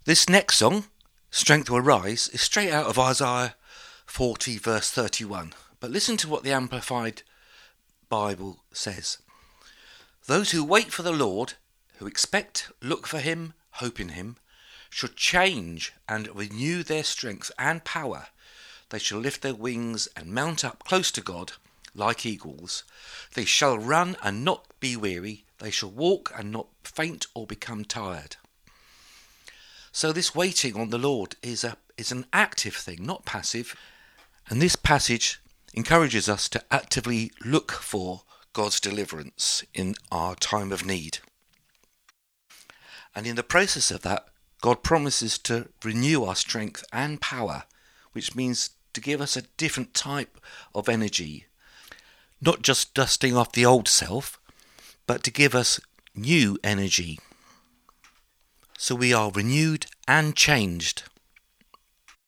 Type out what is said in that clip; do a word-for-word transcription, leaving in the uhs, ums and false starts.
This next song, Strength Will Rise, is straight out of Isaiah forty verse thirty-one. But listen to what the Amplified Bible says. Those who wait for the Lord, who expect, look for him, hope in him, should change and renew their strength and power. They shall lift their wings and mount up close to God like eagles. They shall run and not be weary. They shall walk and not faint or become tired. So this waiting on the Lord is a is an active thing, not passive. And this passage encourages us to actively look for God's deliverance in our time of need. And in the process of that, God promises to renew our strength and power, which means to give us a different type of energy, not just dusting off the old self, but to give us new energy. So we are renewed and changed.